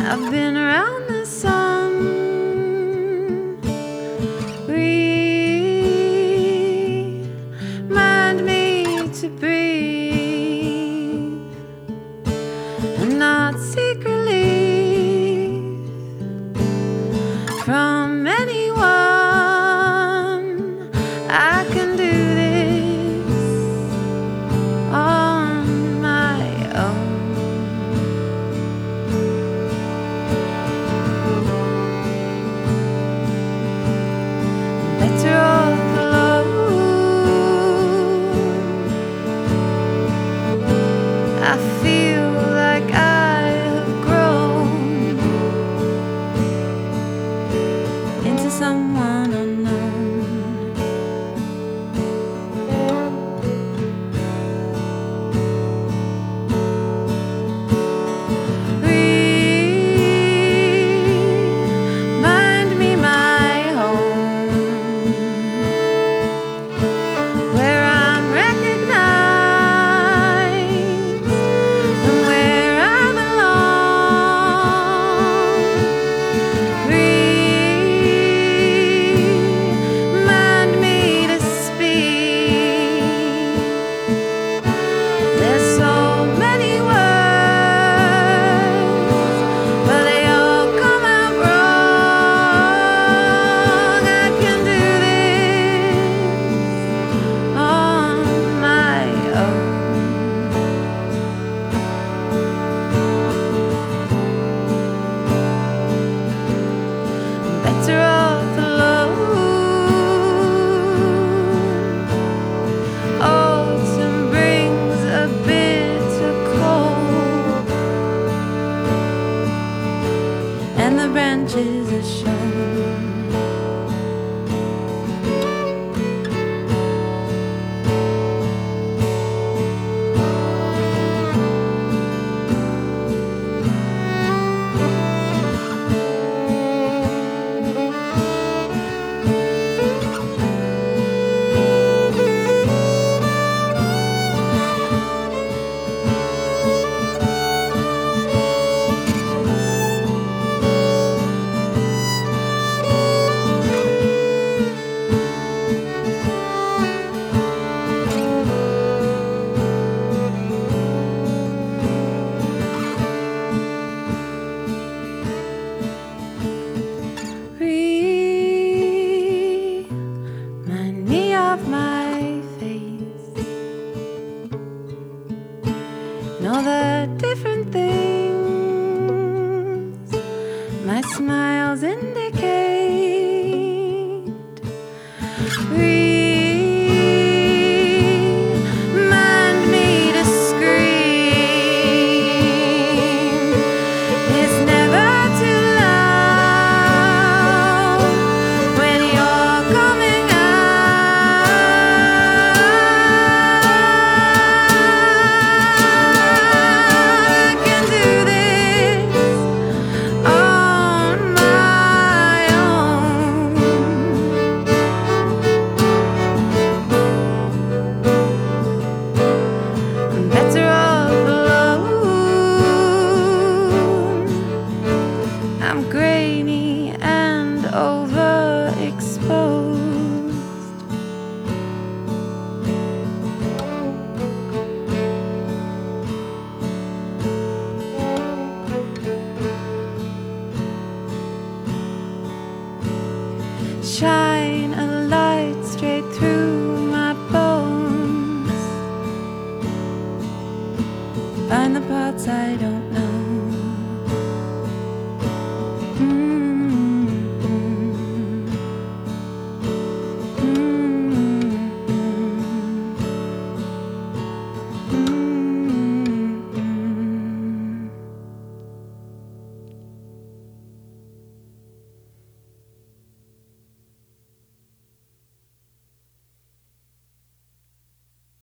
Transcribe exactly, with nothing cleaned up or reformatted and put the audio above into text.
I've been around the sun. Remind me to breathe and not secretly from anyone. I can do this on my own. Better off alone. I feel like I have grown into someone unknown. Remind me my home, where I'm recognized and where I belong. Remind me to speak. There's so many words, but they all come out wrong. I can do this on my own. Better off alone. Autumn brings a bitter cold, and the branches are shown. Remind me of my face and all the different things my smiles indicate. Remind me to scream. It's never too loud when you're coming out. I can do this on my own. I'm better off alone. I'm grainy and overexposed. Shine a light straight through my bones. Find the parts I don't know.